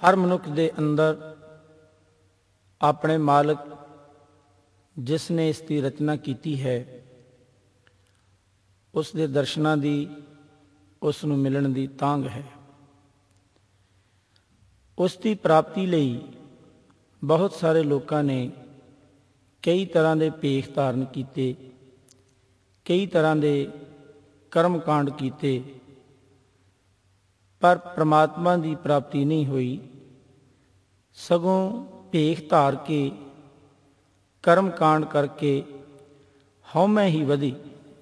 ਹਰ ਮਨੁੱਖ ਦੇ ਅੰਦਰ ਆਪਣੇ ਮਾਲਕ ਜਿਸ ਨੇ ਇਸ ਦੀ ਰਚਨਾ ਕੀਤੀ ਹੈ ਉਸ ਦੇ ਦਰਸ਼ਨਾਂ ਦੀ, ਉਸ ਨੂੰ ਮਿਲਣ ਦੀ ਤਾਂਘ ਹੈ। ਉਸ ਦੀ ਪ੍ਰਾਪਤੀ ਲਈ ਬਹੁਤ ਸਾਰੇ ਲੋਕਾਂ ਨੇ ਕਈ ਤਰ੍ਹਾਂ ਦੇ ਭੇਖ ਧਾਰਨ ਕੀਤੇ, ਕਈ ਤਰ੍ਹਾਂ ਦੇ ਕਰਮ ਕਾਂਡ ਕੀਤੇ, ਪਰ ਪ੍ਰਮਾਤਮਾ ਦੀ ਪ੍ਰਾਪਤੀ ਨਹੀਂ ਹੋਈ। ਸਗੋਂ ਭੇਖ ਧਾਰ ਕੇ, ਕਰਮ ਕਾਂਡ ਕਰਕੇ ਹਉਮੈ ਹੀ ਵਧੀ।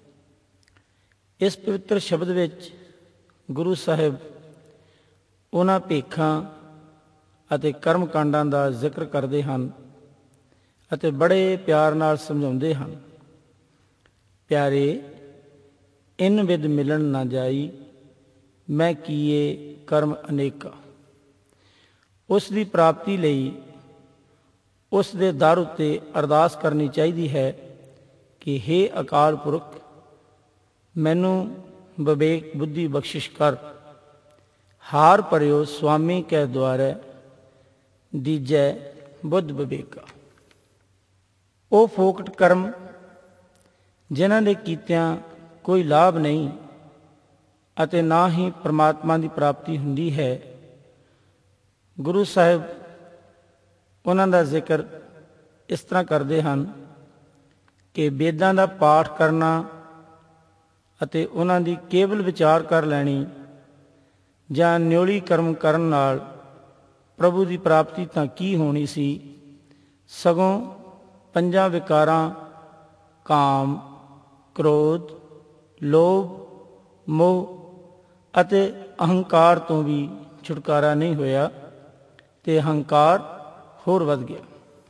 ਇਸ ਪਵਿੱਤਰ ਸ਼ਬਦ ਵਿੱਚ ਗੁਰੂ ਸਾਹਿਬ ਉਹਨਾਂ ਭੇਖਾਂ ਅਤੇ ਕਰਮ ਕਾਂਡਾਂ ਦਾ ਜ਼ਿਕਰ ਕਰਦੇ ਹਨ ਅਤੇ ਬੜੇ ਪਿਆਰ ਨਾਲ ਸਮਝਾਉਂਦੇ ਹਨ। ਪਿਆਰੇ, ਇਨ ਵਿਦ ਮਿਲਣ ਨਾ ਜਾਈ, ਮੈਂ ਕੀਏ ਕਰਮ ਅਨੇਕਾ। ਉਸ ਦੀ ਪ੍ਰਾਪਤੀ ਲਈ ਉਸ ਦੇ ਦਰ ਉੱਤੇ ਅਰਦਾਸ ਕਰਨੀ ਚਾਹੀਦੀ ਹੈ ਕਿ ਹੇ ਅਕਾਲ ਪੁਰਖ, ਮੈਨੂੰ ਵਿਵੇਕ ਬੁੱਧੀ ਬਖਸ਼ਿਸ਼ ਕਰ। ਹਾਰ ਭਰਿਓ ਸੁਆਮੀ ਕੈ ਦੁਆਰੈ, ਦੀਜੈ ਬੁੱਧ ਵਿਵੇਕਾ। ਉਹ ਫੋਕਟ ਕਰਮ ਜਿਨ੍ਹਾਂ ਦੇ ਕੀਤਿਆਂ ਕੋਈ ਲਾਭ ਨਹੀਂ ਅਤੇ ਨਾ ਹੀ ਪ੍ਰਮਾਤਮਾ ਦੀ ਪ੍ਰਾਪਤੀ ਹੁੰਦੀ ਹੈ, ਗੁਰੂ ਸਾਹਿਬ ਉਹਨਾਂ ਦਾ ਜ਼ਿਕਰ ਇਸ ਤਰ੍ਹਾਂ ਕਰਦੇ ਹਨ ਕਿ ਵੇਦਾਂ ਦਾ ਪਾਠ ਕਰਨਾ ਅਤੇ ਉਹਨਾਂ ਦੀ ਕੇਵਲ ਵਿਚਾਰ ਕਰ ਲੈਣੀ ਜਾਂ ਨਿਉਲੀ ਕਰਮ ਕਰਨ ਨਾਲ ਪ੍ਰਭੂ ਦੀ ਪ੍ਰਾਪਤੀ ਤਾਂ ਕੀ ਹੋਣੀ ਸੀ, ਸਗੋਂ ਪੰਜਾਂ ਵਿਕਾਰਾਂ ਕਾਮ, ਕ੍ਰੋਧ, ਲੋਭ, ਮੋਹ ਅਤੇ ਅਹੰਕਾਰ ਤੋਂ ਵੀ ਛੁਟਕਾਰਾ ਨਹੀਂ ਹੋਇਆ ਤੇ ਅਹੰਕਾਰ ਹੋਰ ਵੱਧ ਗਿਆ।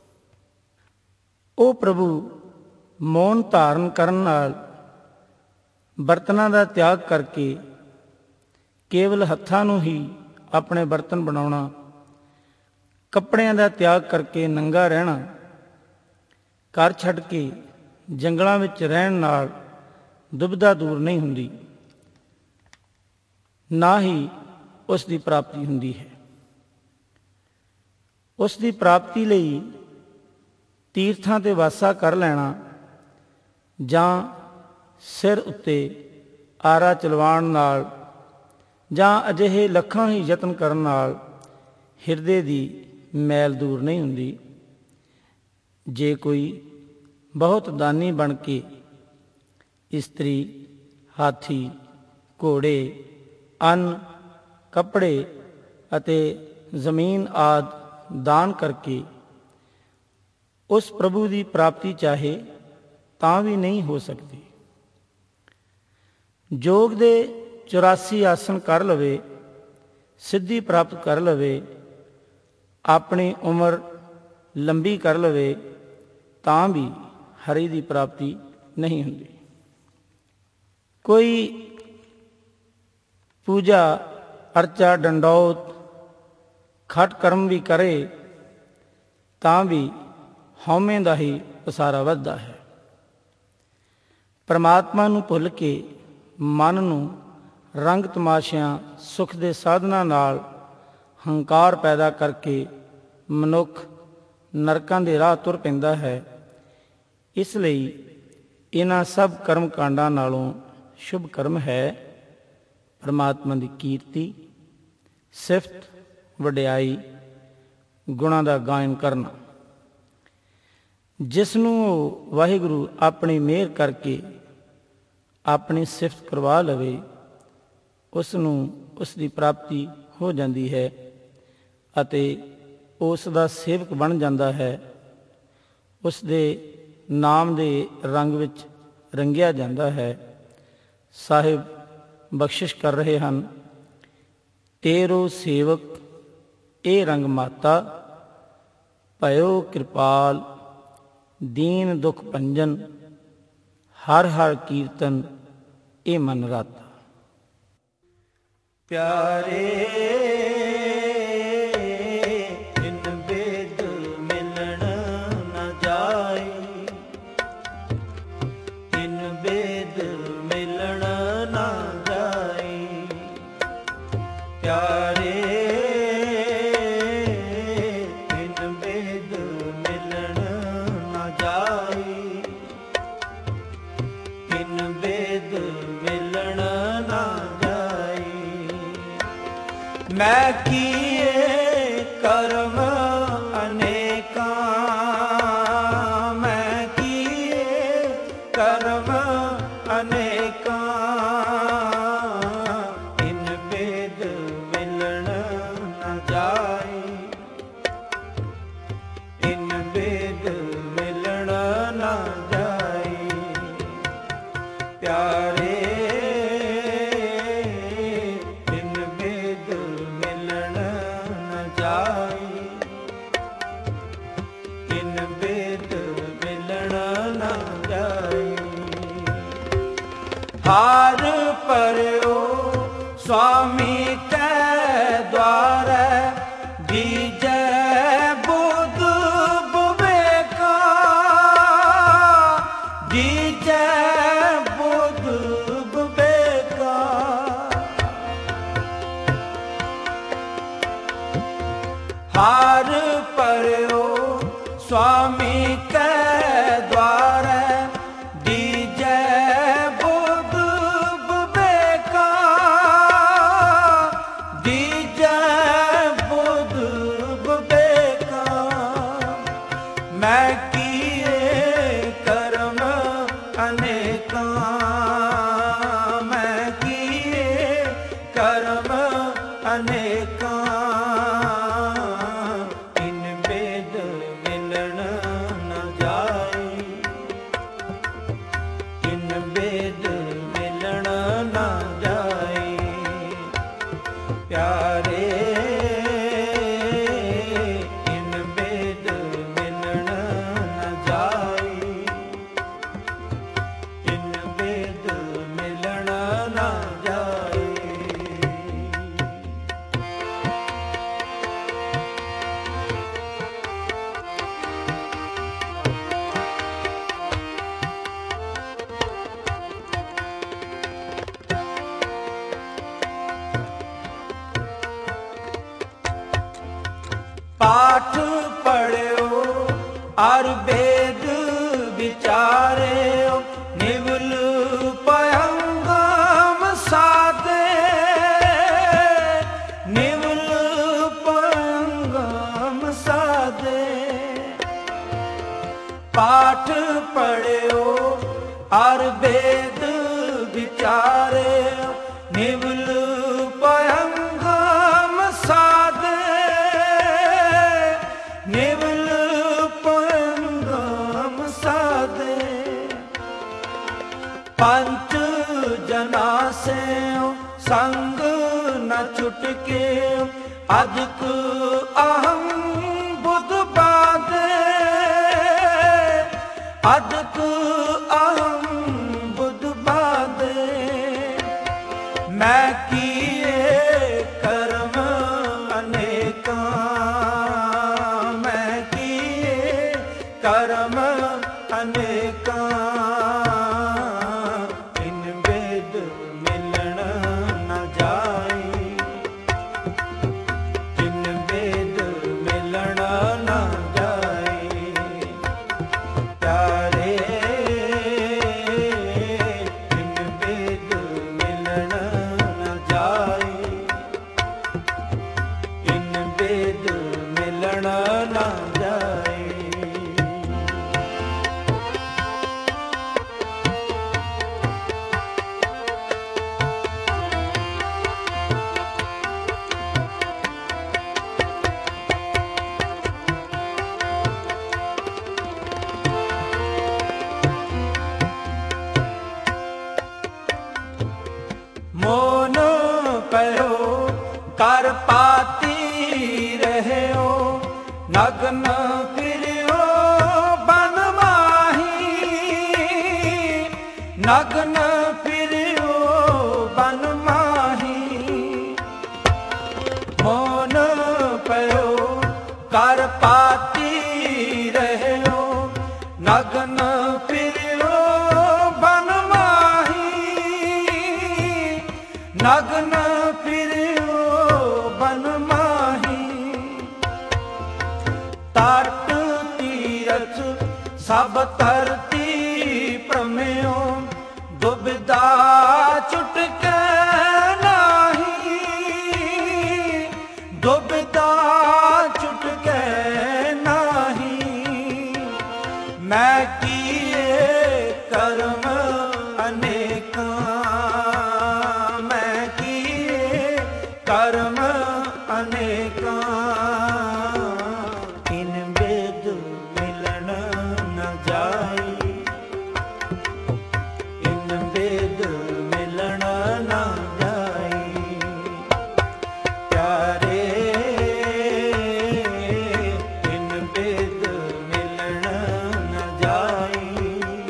ਉਹ ਪ੍ਰਭੂ ਮੌਨ ਧਾਰਨ ਕਰਨ ਨਾਲ ਬਰਤਨਾਂ ਦਾ ਤਿਆਗ ਕਰਕੇ ਕੇਵਲ ਹੱਥਾਂ ਨੂੰ ਹੀ ਆਪਣੇ ਬਰਤਨ ਬਣਾਉਣਾ, ਕੱਪੜਿਆਂ ਦਾ ਤਿਆਗ ਕਰਕੇ ਨੰਗਾ ਰਹਿਣਾ, ਘਰ ਛੱਡ ਕੇ ਜੰਗਲਾਂ ਵਿੱਚ ਰਹਿਣ ਨਾਲ ਦੁਬਿਧਾ ਦੂਰ ਨਹੀਂ ਹੁੰਦੀ, ਨਾ ਹੀ ਉਸ ਦੀ ਪ੍ਰਾਪਤੀ ਹੁੰਦੀ ਹੈ। ਉਸ ਦੀ ਪ੍ਰਾਪਤੀ ਲਈ ਤੀਰਥਾਂ 'ਤੇ ਵਾਸਾ ਕਰ ਲੈਣਾ ਜਾਂ ਸਿਰ ਉੱਤੇ ਆਰਾ ਚਲਵਾਉਣ ਨਾਲ ਜਾਂ ਅਜਿਹੇ ਲੱਖਾਂ ਹੀ ਯਤਨ ਕਰਨ ਨਾਲ ਹਿਰਦੇ ਦੀ ਮੈਲ ਦੂਰ ਨਹੀਂ ਹੁੰਦੀ। ਜੇ ਕੋਈ ਬਹੁਤ ਦਾਨੀ ਬਣ ਕੇ ਇਸਤਰੀ, ਹਾਥੀ, ਘੋੜੇ, ਅੰਨ, ਕੱਪੜੇ ਅਤੇ ਜ਼ਮੀਨ ਆਦਿ ਦਾਨ ਕਰਕੇ ਉਸ ਪ੍ਰਭੂ ਦੀ ਪ੍ਰਾਪਤੀ ਚਾਹੇ ਤਾਂ ਵੀ ਨਹੀਂ ਹੋ ਸਕਦੀ। ਯੋਗ ਦੇ 84 ਆਸਣ ਕਰ ਲਵੇ, ਸਿੱਧੀ ਪ੍ਰਾਪਤ ਕਰ ਲਵੇ, ਆਪਣੀ ਉਮਰ ਲੰਬੀ ਕਰ ਲਵੇ, ਤਾਂ ਵੀ ਹਰੀ ਦੀ ਪ੍ਰਾਪਤੀ ਨਹੀਂ ਹੁੰਦੀ। ਕੋਈ ਪੂਜਾ ਅਰਚਾ, ਡੰਡੌਤ, ਖਟ ਕਰਮ ਵੀ ਕਰੇ ਤਾਂ ਵੀ ਹਉਮੈ ਦਾ ਹੀ ਪਸਾਰਾ ਵੱਧਦਾ ਹੈ। ਪਰਮਾਤਮਾ ਨੂੰ ਭੁੱਲ ਕੇ ਮਨ ਨੂੰ ਰੰਗ ਤਮਾਸ਼ਿਆਂ, ਸੁਖ ਦੇ ਸਾਧਨਾਂ ਨਾਲ ਹੰਕਾਰ ਪੈਦਾ ਕਰਕੇ ਮਨੁੱਖ ਨਰਕਾਂ ਦੇ ਰਾਹ ਤੁਰ ਪੈਂਦਾ ਹੈ। ਇਸ ਲਈ ਇਹਨਾਂ ਸਭ ਕਰਮ ਕਾਂਡਾਂ ਨਾਲੋਂ ਸ਼ੁਭ ਕਰਮ ਹੈ ਪਰਮਾਤਮਾ ਦੀ ਕੀਰਤੀ, ਸਿਫਤ, ਵਡਿਆਈ, ਗੁਣਾਂ ਦਾ ਗਾਇਨ ਕਰਨਾ। ਜਿਸ ਨੂੰ ਉਹ ਵਾਹਿਗੁਰੂ ਆਪਣੀ ਮਿਹਰ ਕਰਕੇ ਆਪਣੀ ਸਿਫਤ ਕਰਵਾ ਲਵੇ, ਉਸ ਨੂੰ ਉਸ ਦੀ ਪ੍ਰਾਪਤੀ ਹੋ ਜਾਂਦੀ ਹੈ ਅਤੇ ਉਸ ਦਾ ਸੇਵਕ ਬਣ ਜਾਂਦਾ ਹੈ। ਉਸ ਦੇ ਨਾਮ ਦੇ ਰੰਗ ਵਿੱਚ ਰੰਗਿਆ ਜਾਂਦਾ ਹੈ। ਸਾਹਿਬ ਬਖਸ਼ਿਸ਼ ਕਰ ਰਹੇ ਹਨ, ਤੇਰੋ ਸੇਵਕ ਇਹ ਰੰਗ ਮਾਤਾ, ਭਇਓ ਕਿਰਪਾਲ ਦੀਨ ਦੁਖ ਭੰਜਨ, ਹਰ ਹਰ ਕੀਰਤਨ ਇਹ ਮਨ ਰਾਤਾ। ਪਿਆਰੇ ਪਿਆਰੇ मैं किए कर्म अनेका, मैं किए कर्म अनेका, इन भेद मिलन न जाए, इन भेद मिलन न जाए। प्यारे इन भेद मिलन न जाए, इन भेद मिलन न जाए। हार पर्यो स्वामी कै द्वार, दीजै बुध विवेका, दीजै बुध विवेका। हार पर्यो स्वामी कै द्वार, दीजै बुध विवेका, दीजै बुध विवेका। मैं किए कर्म अनेका, मैं किए कर्म अनेका, इन भेद मिलन न जाए, इन भेद मिलन न जाए। प्यारे इन भेद मिलन न जाए, इन भेद मिलन न जाए। पाठ पढ़ो और वेद विचारे, निवल पयंगम साधे, निवल पयंगम साधे। पाठ पढ़ो और वेद विचारे, निवल पयंगम साधे, निवल पयंगम साधे। पंच जना से संग न छुटके, अधिक अहम बुध बाधे, अधिक अहम बुध बाधे। मैं किए कर्म अनेका, मैं किए कर्म अनेका, इन भेद मिलन न जाए, इन भेद मिलन न जाए। प्यारे इन भेद मिलन न जाए, इन भेद मिलन न जाए। मोन कहो कर पाती रहो, नग्न फिरो बन माही, नग्न फिरो बन माही। मोन कहो कर पाती रहो, नग्न फिरो बन माही, नग्न फिरो बन माही। तट तीरथ सब धरती प्रमेयो, दुविधा छुटके नाही, दुबिधा चुटके नाही, मैं किए कर्म अनेका, मैं किए कर्म अनेका, इन वेद मिलन न जाई, इन वेद मिलन न जाई, प्यारे इन वेद मिलन न जाई,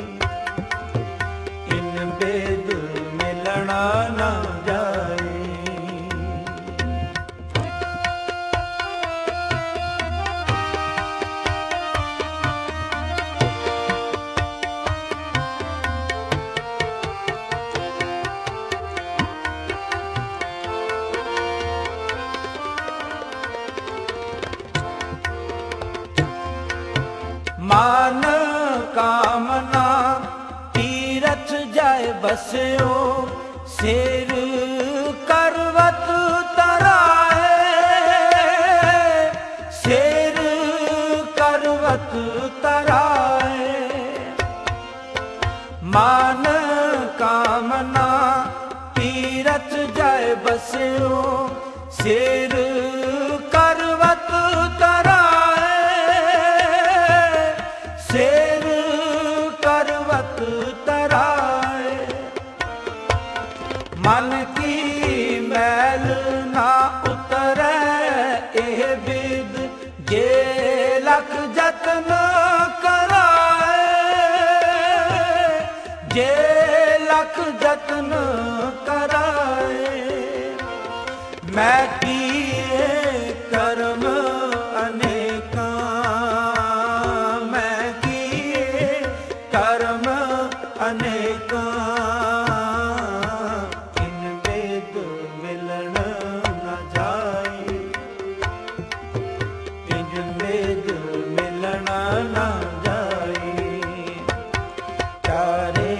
इन वेद मिलन न जाई। मान कामना तीरथ जाय बस्यो, शेर करवत तराए, शेर करवत तराए, मान कामना तीरथ जाय बस्यो, शेर करवत तराए, शेर करवत तराए, मन की मैल ना उतरे एह विद, जे लख जतन कराए, जे लख जतन कराए, मैं किए कर्म अनेका, मैं किए कर्म अनेका, इन वेद मिलन न जाई, इन वेद मिलन न जाई, प्यारे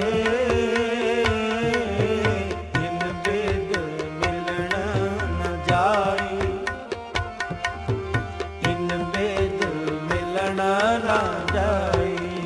इन वेद मिलन न जाई, इन वेद मिलन न जाई।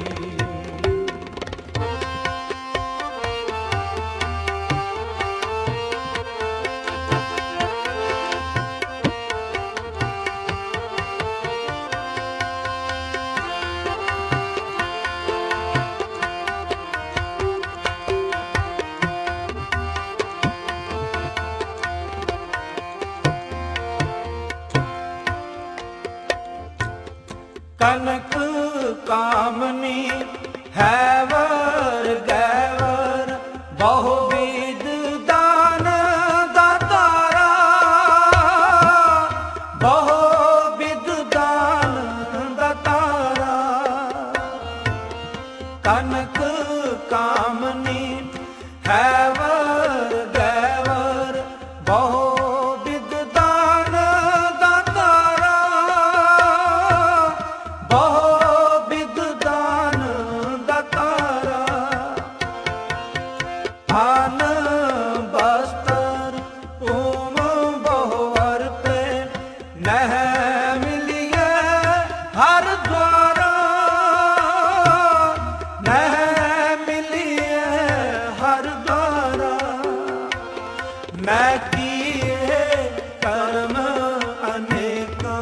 कनक कामनी हैवर गैवर, बहुविध दान दातारा, बहुविध दान दातारा, कनक कामनी हैवर गैवर, बहुविध दान दातारा, बहुविध दान दातारा, आन बस्तर तुम बहुवर पे, नह मिलिए हर द्वारा, नह मिलिए हर द्वारा, मैं किए कर्म अनेका,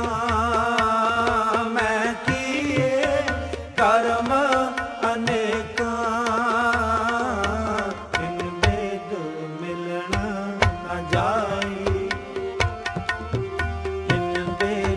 मैं किए कर्म अनेका, इन वेद मिलन न जाई, इन वेद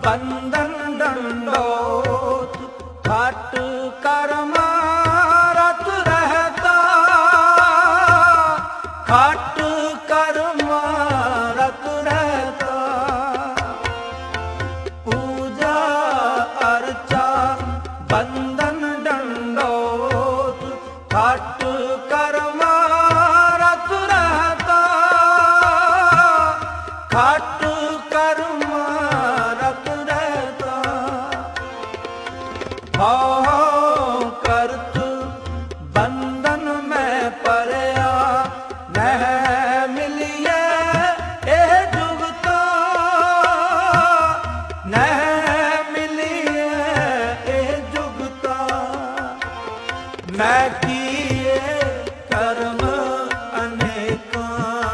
ਬੰਧਨ ਡੰਡੋਤ ਘਟ ਕਰਮ ਰਤ ਰਹਤਾ, ਘਟ ਕਰਮ ਰਤ ਰਹਤਾ। ਪੂਜਾ ਅਰਚਾ ਬੰਧਨ ਡੰਡੋਤ ਘਟ ਕਰਮ ਰਤ ਰਹਤਾ, ਘਟ ਕਰਮ ਰਤ ਰਹਤਾ। ਭਾਉ ਕਰਤ ਬੰਧਨ ਮੈਂ ਪਰਿਆ, ਨਹਿ ਮਿਲਿਐ ਇਹ ਜੁਗਤਾ, ਨਹਿ ਮਿਲਿਐ ਇਹ ਜੁਗਤਾ। ਮੈਂ ਕੀਏ ਕਰਮ ਅਨੇਕਾਂ,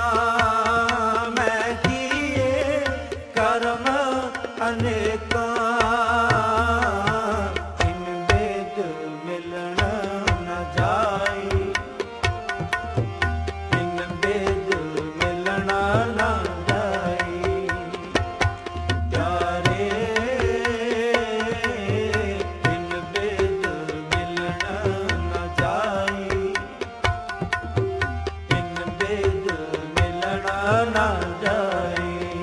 ਮੈਂ ਕੀਏ ਕਰਮ ਅਨੇਕਾਂ। ਇਨ ਬੇਦ ਮਿਲਣ ਨ ਜਾਈ, ਇਨ ਬੇਦ ਮਿਲਣ ਨ ਜਾਈ। ਪਿਆਰੇ ਇਨ ਬੇਦ ਮਿਲਣ ਨ ਜਾਈ, ਇਨ ਬੇਦ ਮਿਲਣ ਨ ਜਾਈ।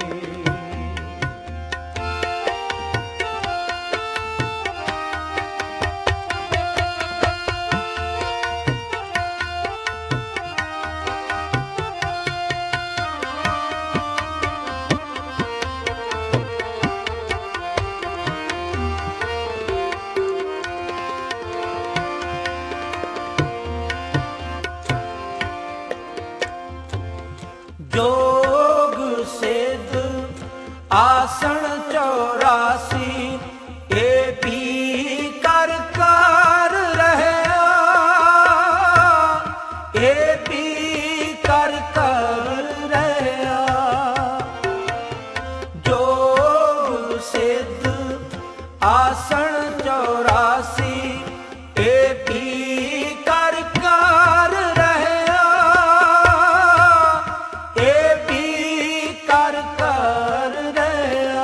जोग सिद्ध आसन 84, ये भी कर रहया, ये भी कर रहया। जोग सिद्ध आसन 84, ये भी कर रहया, ਇਹ ਵੀ ਕਰ ਰਹਿਆ।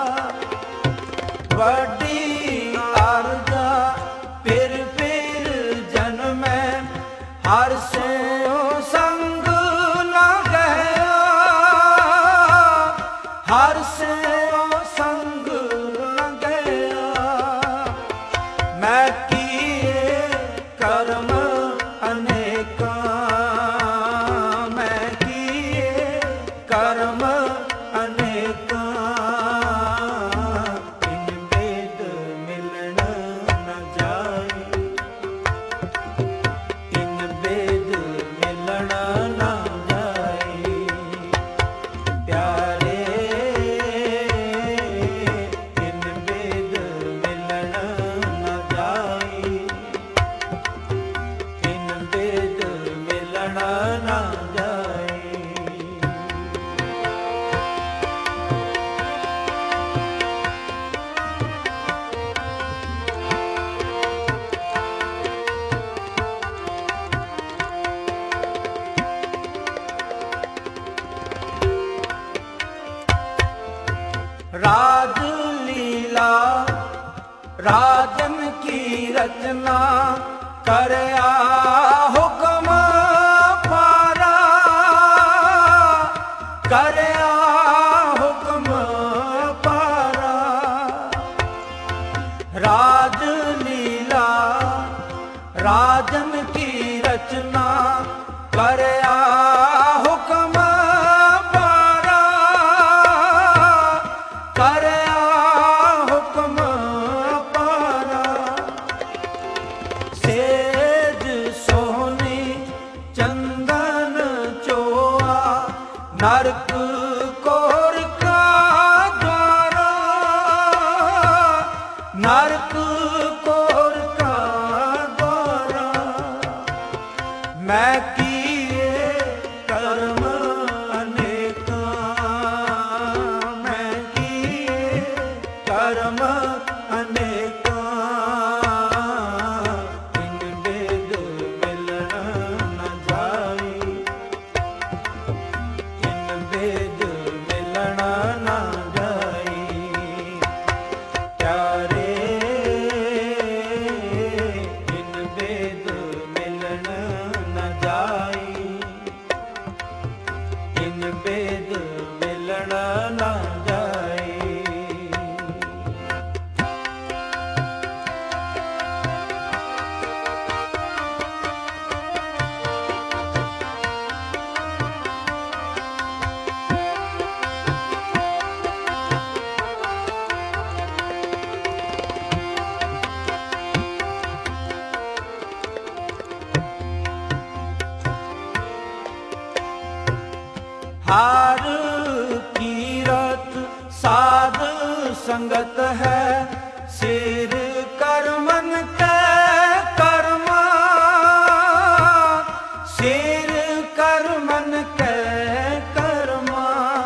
ਵੱਡੀ ਅਰਜ਼ਾ ਫਿਰ ਜਨਮੈ, ਹਰ ਸਿਉ ਸੰਗ ਨਾ ਗਿਆ, ਹਰ ਸਿਉ ਸੰਗ ਨਾ ਗਿਆ। ਮੈਂ ਕੀਏ ਕਰਮ ਅਨੇਕਾਂ, ਮੈਂ ਕੀਏ ਕਰਮ ਅਨੇਕਾਂ। ਇਨ ਬੇਦ ਮਿਲਣ ਨ ਜਾਈ, ਇਨ ਬੇਦ ਮਿਲਣ ਨ ਜਾਈ। ਪਿਆਰੇ ਇਨ ਬੇਦ ਮਿਲਣ ਨ ਜਾਈ, ਇਨ ਬੇਦ ਮਿਲਣ ਨ ਜਾਈ। राज लीला राजन की रचना, करया हुक्म पारा, करया हुक्म पारा। राज लीला राजन की रचना, करया हुक्म पारा, करया हुक्म पारा। सेज सोनी चंदन चोआ, नरक कोर का द्वारा, नरक कोर का द्वारा। मैं किए कर्म अनेਕਾਂ, मैं किए कर्म अनेਕਾਂ। इन बेद मिलन न जाई, इन बेद मिलन न जाई। ਸਾਧ ਸੰਗਤ ਹੈ ਸਿਰ ਕਰ ਮਨ ਕੈ ਕਰਮਾ, ਸਿਰ ਕਰ ਮਨ ਕੈ ਕਰਮਾ।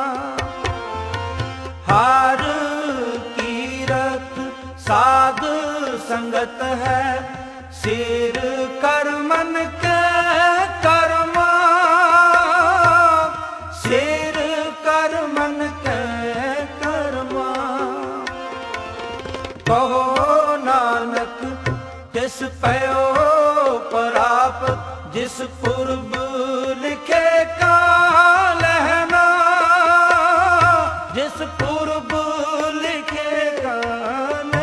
ਹਰ ਕੀਰਤ ਸਾਧ ਸੰਗਤ ਹੈ ਸਿਰ ਕਰ ਮਨ ਕੈ ਕਰਮਾ, ਸਿਰ ਕਰ ਮਨ ਕੈ ਕਰਮਾ। ਕਹੋ ਨਾਨਕ ਤਿਸ ਪਇਓ ਪ੍ਰਾਪਤ ਜਿਸ ਪੁਰਬ ਲਿਖੇ ਕਾਲ ਹੈ ਨਾ, ਜਿਸ ਪੁਰਬ ਲਿਖੇ ਕਾਲ